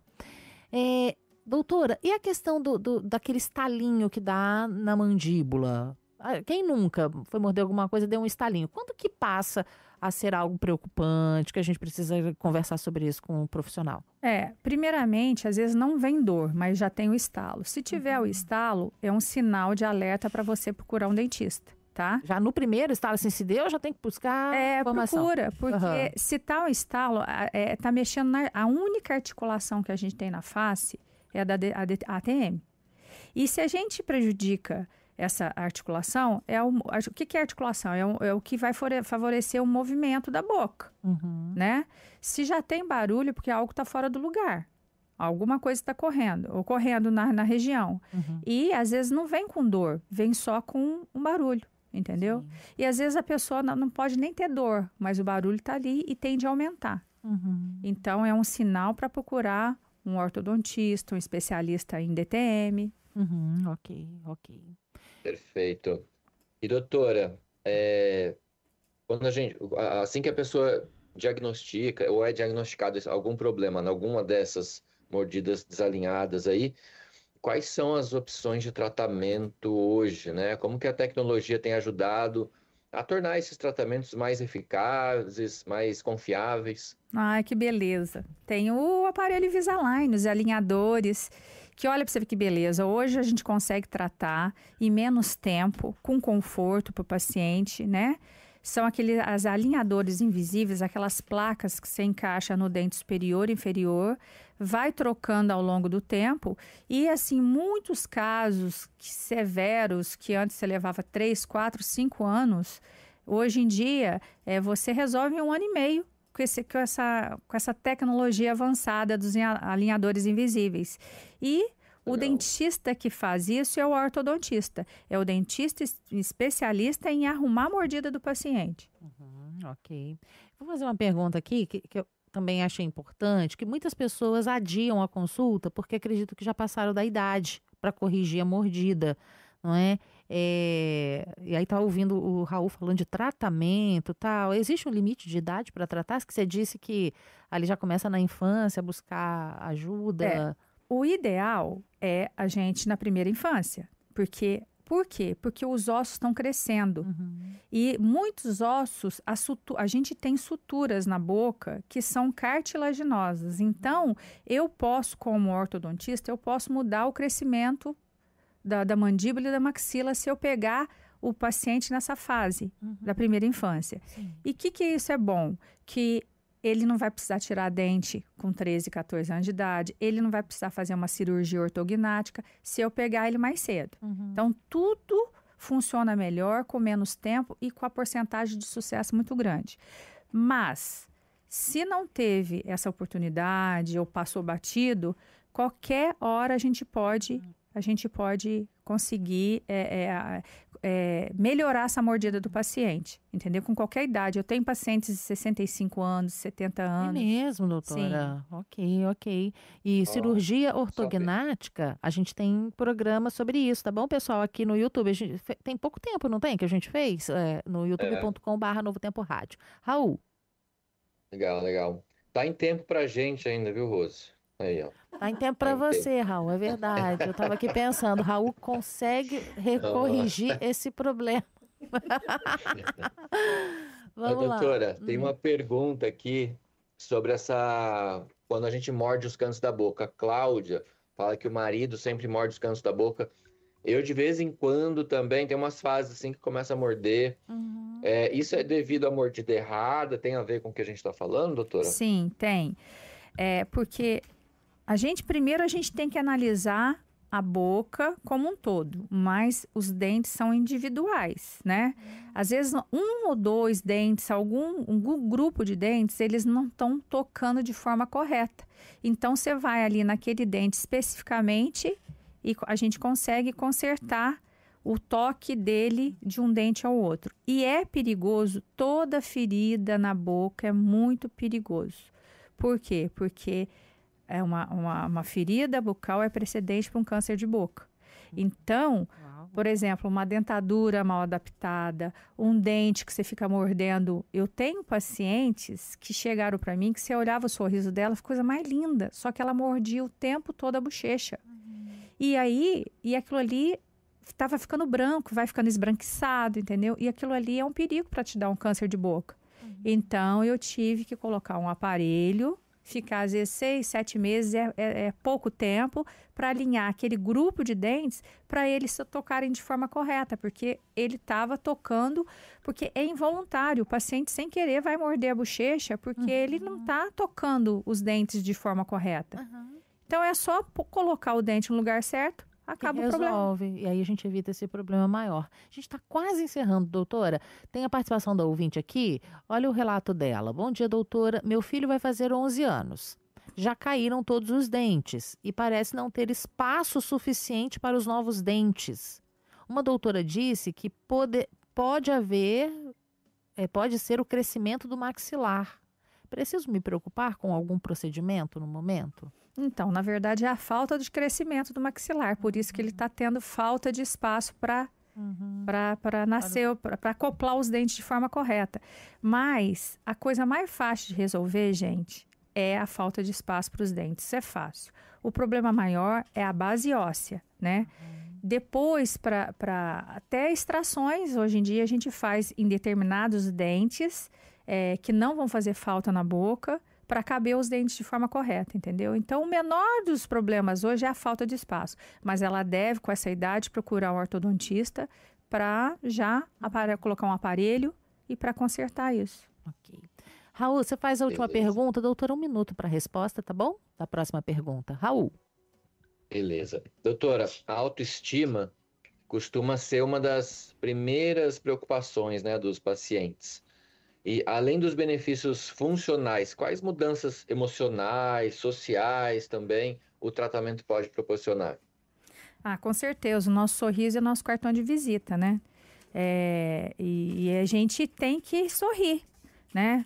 Doutora, e a questão daquele estalinho que dá na mandíbula? Quem nunca foi morder alguma coisa e deu um estalinho? Quando que passa a ser algo preocupante, que a gente precisa conversar sobre isso com um profissional? Primeiramente, às vezes não vem dor, mas já tem o estalo. Se tiver o estalo, é um sinal de alerta para você procurar um dentista, tá? Já no primeiro estalo, assim, se deu, já tem que buscar informação. Procura, porque se tá o estalo, tá mexendo a única articulação que a gente tem na face é a da ATM. E se a gente prejudica essa articulação, o que é articulação? É o que vai favorecer o movimento da boca, né? Se já tem barulho, porque algo está fora do lugar. Alguma coisa está ocorrendo na região. E, às vezes, não vem com dor, vem só com um barulho, entendeu? Sim. E, às vezes, a pessoa não pode nem ter dor, mas o barulho está ali e tende a aumentar. Então, é um sinal para procurar um ortodontista, um especialista em DTM. Ok. Perfeito. E doutora, quando assim que a pessoa diagnostica ou é diagnosticado algum problema em alguma dessas mordidas desalinhadas aí, quais são as opções de tratamento hoje, né? Como que a tecnologia tem ajudado a tornar esses tratamentos mais eficazes, mais confiáveis? Ai, que beleza. Tem o aparelho Invisalign, os alinhadores, que olha para você ver que beleza. Hoje a gente consegue tratar em menos tempo, com conforto para o paciente, né? São as alinhadores invisíveis, aquelas placas que você encaixa no dente superior e inferior, vai trocando ao longo do tempo. E, assim, muitos casos severos, que antes você levava 3, 4, 5 anos, hoje em dia você resolve em 1 ano e meio com essa tecnologia avançada dos alinhadores invisíveis. E o dentista que faz isso é o ortodontista. É o dentista especialista em arrumar a mordida do paciente. Ok. Vou fazer uma pergunta aqui que eu também achei importante, que muitas pessoas adiam a consulta porque acreditam que já passaram da idade para corrigir a mordida, não é? E aí tá ouvindo o Raul falando de tratamento e tal. Existe um limite de idade para tratar? Que você disse que ali já começa na infância a buscar ajuda. O ideal é a gente na primeira infância. Por quê? Porque os ossos estão crescendo. E muitos ossos, a gente tem suturas na boca que são cartilaginosas. Então, eu posso, como ortodontista, eu posso mudar o crescimento da mandíbula e da maxila se eu pegar o paciente nessa fase da primeira infância. Sim. E o que isso é bom? Que ele não vai precisar tirar dente com 13, 14 anos de idade, ele não vai precisar fazer uma cirurgia ortognática se eu pegar ele mais cedo. Então, tudo funciona melhor, com menos tempo e com a porcentagem de sucesso muito grande. Mas, se não teve essa oportunidade ou passou batido, qualquer hora a gente pode conseguir melhorar essa mordida do paciente, entendeu? Com qualquer idade. Eu tenho pacientes de 65 anos, 70 anos. É mesmo, doutora? Sim. Ok. E cirurgia ortognática, a gente tem programa sobre isso, tá bom, pessoal? Aqui no YouTube, tem pouco tempo, não tem, que a gente fez? No youtube.com/Novo Tempo Rádio. Raul. Legal. Tá em tempo pra gente ainda, viu, Rose? Aí, ó. Tá em tempo para você, Raul, é verdade. Eu estava aqui pensando, Raul consegue corrigir esse problema. Vamos lá. Doutora, tem uma pergunta aqui sobre quando a gente morde os cantos da boca. A Cláudia fala que o marido sempre morde os cantos da boca. Eu, de vez em quando, também tem umas fases assim que começa a morder. Uhum. Isso é devido à mordida errada? Tem a ver com o que a gente está falando, doutora? Sim, tem. Porque primeiro a gente tem que analisar a boca como um todo, mas os dentes são individuais, né? Às vezes, um ou dois dentes, um grupo de dentes, eles não estão tocando de forma correta. Então, você vai ali naquele dente especificamente e a gente consegue consertar o toque dele de um dente ao outro. E é perigoso, toda ferida na boca é muito perigoso. Por quê? Porque uma ferida bucal é precedente para um câncer de boca. Então, por exemplo, uma dentadura mal adaptada, um dente que você fica mordendo. Eu tenho pacientes que chegaram para mim que você olhava o sorriso dela, coisa mais linda, só que ela mordia o tempo todo a bochecha. E aquilo ali estava ficando branco, vai ficando esbranquiçado, entendeu? E aquilo ali é um perigo para te dar um câncer de boca. Então, eu tive que colocar um aparelho, ficar às vezes 6, 7 meses, é pouco tempo, para alinhar aquele grupo de dentes para eles se tocarem de forma correta, porque ele estava tocando, porque é involuntário, o paciente sem querer vai morder a bochecha, porque ele não está tocando os dentes de forma correta. Então, é só colocar o dente no lugar certo, acaba o problema. Resolve. E aí a gente evita esse problema maior. A gente está quase encerrando, doutora. Tem a participação da ouvinte aqui. Olha o relato dela. Bom dia, doutora. Meu filho vai fazer 11 anos. Já caíram todos os dentes e parece não ter espaço suficiente para os novos dentes. Uma doutora disse que pode ser o crescimento do maxilar. Preciso me preocupar com algum procedimento no momento? Então, na verdade, é a falta de crescimento do maxilar. Por isso que ele está tendo falta de espaço para nascer, para acoplar os dentes de forma correta. Mas a coisa mais fácil de resolver, gente, é a falta de espaço para os dentes. Isso é fácil. O problema maior é a base óssea, né? Depois, até extrações, hoje em dia a gente faz em determinados dentes que não vão fazer falta na boca, para caber os dentes de forma correta, entendeu? Então, o menor dos problemas hoje é a falta de espaço. Mas ela deve, com essa idade, procurar um ortodontista para já colocar um aparelho e para consertar isso. Ok. Raul, você faz a última pergunta. Doutora, 1 minuto para a resposta, tá bom? Da próxima pergunta. Raul. Beleza. Doutora, a autoestima costuma ser uma das primeiras preocupações, né, dos pacientes. E além dos benefícios funcionais, quais mudanças emocionais, sociais também o tratamento pode proporcionar? Com certeza. O nosso sorriso é o nosso cartão de visita, né? E a gente tem que sorrir, né?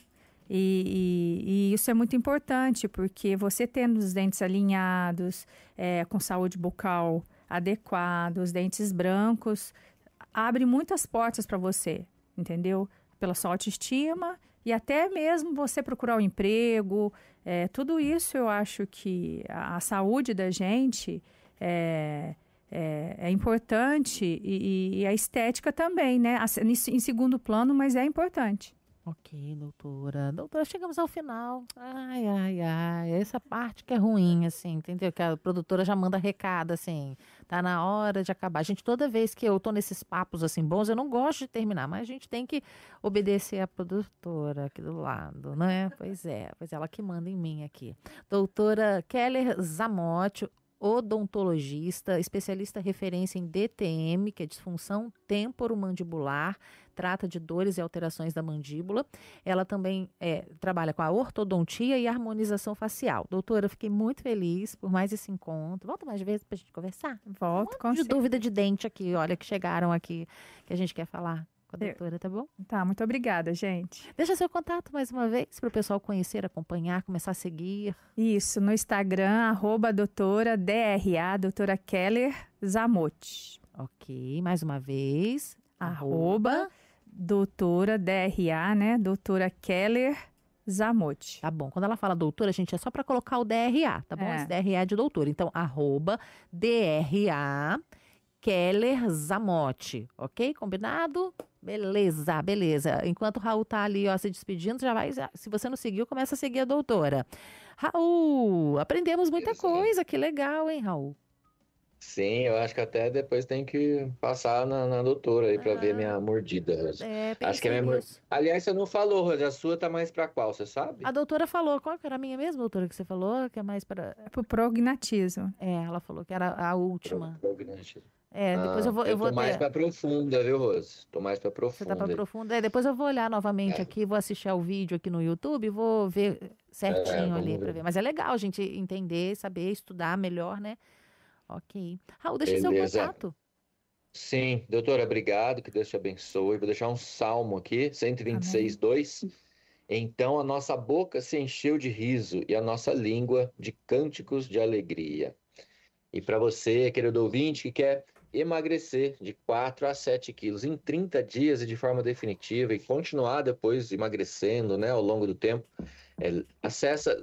E isso é muito importante, porque você tendo os dentes alinhados, com saúde bucal adequada, os dentes brancos, abre muitas portas para você, entendeu? Pela sua autoestima e até mesmo você procurar um emprego. Tudo isso eu acho que a saúde da gente é importante e a estética também, né? Em segundo plano, mas é importante. Ok, doutora. Doutora, chegamos ao final. Ai. Essa parte que é ruim, assim, entendeu? Que a produtora já manda recado, assim. Tá na hora de acabar. Gente, toda vez que eu tô nesses papos, assim, bons, eu não gosto de terminar. Mas a gente tem que obedecer a produtora aqui do lado, né? Pois é, ela que manda em mim aqui. Doutora Keller Zamotti, odontologista, especialista referência em DTM, que é disfunção temporomandibular, trata de dores e alterações da mandíbula. Ela também trabalha com a ortodontia e harmonização facial. Doutora, fiquei muito feliz por mais esse encontro. Volta mais vezes pra gente conversar? Volto, com de dúvida de dente aqui, olha, que chegaram aqui, que a gente quer falar com a doutora, tá bom? Tá, muito obrigada, gente. Deixa seu contato mais uma vez, para o pessoal conhecer, acompanhar, começar a seguir. Isso, no Instagram, @doutora DRA, doutora Keller Zamotti. Ok, mais uma vez. Doutora DRA, né? Doutora Keller Zamotti. Tá bom, quando ela fala doutora, gente, é só para colocar o DRA, tá bom? Esse DRA é de doutora. Então, @DRA Keller Zamotti, ok? Combinado? Beleza, beleza. Enquanto o Raul tá ali, ó, se despedindo, já vai. Se você não seguiu, começa a seguir a doutora. Raul, aprendemos muita Isso, né? coisa. Que legal, hein, Raul? Sim, eu acho que até depois tem que passar na doutora aí pra ver Ah, minha mordida, Rose. Acho que pensei é minha nisso. Aliás, você não falou, Rose, a sua tá mais pra qual, você sabe? A doutora falou, qual que era a minha mesma, doutora, que você falou? Que é mais para. É pro prognatismo. Ela falou que era a última. Prognóstico. Depois eu vou tô mais ter. pra profunda, viu, Rose? Tô mais pra Você tá pra profunda. profunda. Depois eu vou olhar novamente É. aqui, vou assistir ao vídeo aqui no YouTube, vou ver certinho ali vamos pra ver. ver. Mas é legal a gente entender, saber, estudar melhor, né? Ok. Raul, deixa seu Beleza. contato. Sim, doutora, obrigado, que Deus te abençoe. Vou deixar um salmo aqui, 126:2. Então a nossa boca se encheu de riso e a nossa língua de cânticos de alegria. E para você, querido ouvinte, que quer emagrecer de 4 a 7 quilos em 30 dias e de forma definitiva e continuar depois emagrecendo, né, ao longo do tempo, acessa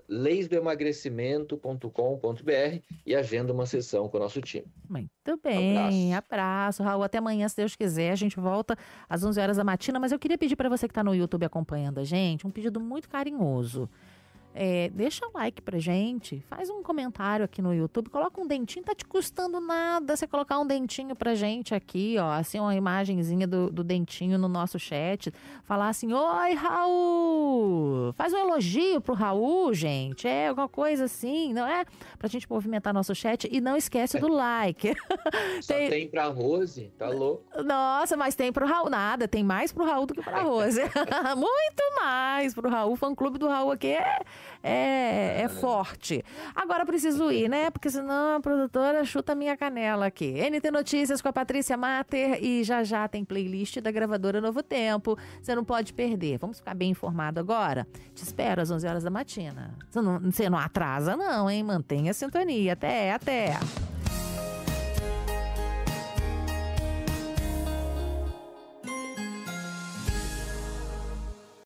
leisdoemagrecimento.com.br e agenda uma sessão com o nosso time. Muito bem, Abraço. abraço, Raul. Até amanhã, se Deus quiser. A gente volta às 11 horas da matina. Mas eu queria pedir para você que está no YouTube acompanhando a gente, um pedido muito carinhoso. Deixa um like pra gente, faz um comentário aqui no YouTube, coloca um dentinho, tá te custando nada você colocar um dentinho pra gente aqui, ó, assim, uma imagenzinha do dentinho no nosso chat, falar assim, oi, Raul, faz um elogio pro Raul, gente, alguma coisa assim, não é? Pra gente movimentar nosso chat e não esquece do like. Só tem pra Rose, tá louco? Nossa, mas tem pro Raul, nada, tem mais pro Raul do que pra Rose. Muito mais pro Raul, o fã-clube do Raul aqui é forte. Agora eu preciso ir, né? Porque senão a produtora chuta a minha canela aqui. NT Notícias com a Patrícia Mater e já tem playlist da gravadora Novo Tempo. Você não pode perder. Vamos ficar bem informado agora? Te espero às 11 horas da matina. Você não atrasa não, hein? Mantenha a sintonia. Até.